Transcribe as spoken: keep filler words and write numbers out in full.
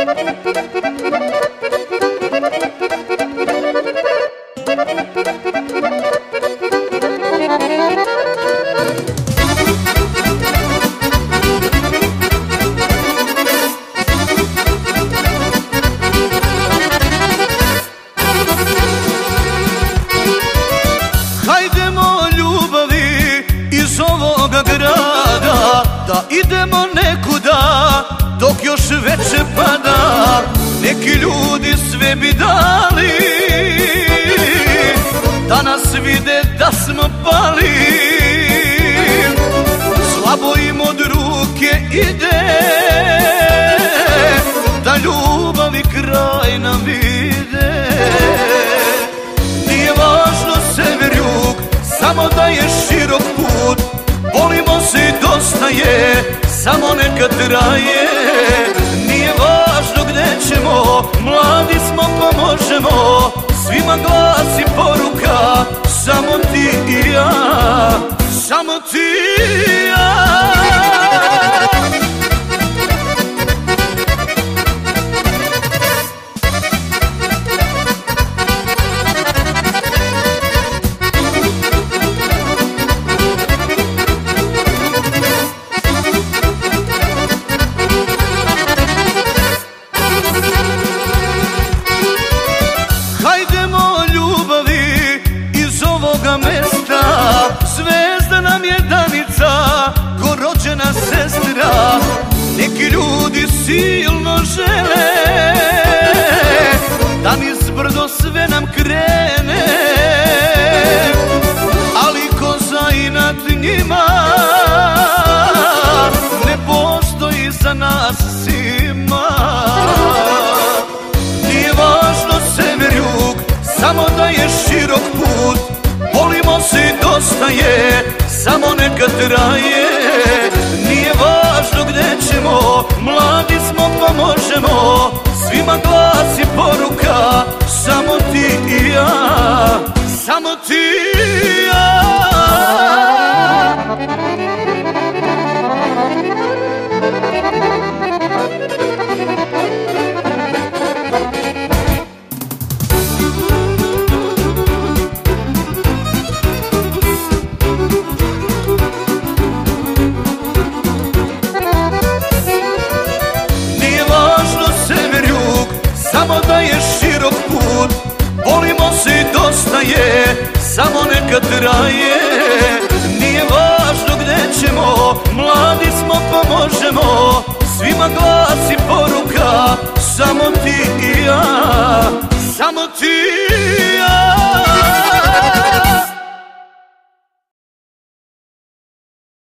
Hajdemo ljubavi iz ovoga grada, da idemo nekuda dok još veče pada. Neki ljudi sve bi dali da nas vide da smo pali. Slabo im od ruke ide da ljubavi kraj nam vide. Nije važno sever jug, samo da je širok put. Volimo se i dosta je, samo neka traje. Nije važno gde ćemo, mladi smo pa možemo. Svima glas i poruka, samo ti i ja, samo ti i ja. Hajdemo ljubavi iz ovoga mesta, zvezda nam je Danica, ko rođena sestra. Neki ljudi silno žele da niz brdo sve nam krene, ali ko zainat njima ne postoji za nas svima. Nije važno sever jug, samo da je širok put. Volimo se i dosta je, samo neka traje. Nije važno gde ćemo, mladi smo pa možemo. Svima glas i poruka, samo ti i ja, samo ti i ja. Samo da je širok put, volimo se i dosta je, samo neka traje. Nije važno gde ćemo, mladi smo pa možemo. Svima glas i poruka, samo ti i ja, samo ti i ja.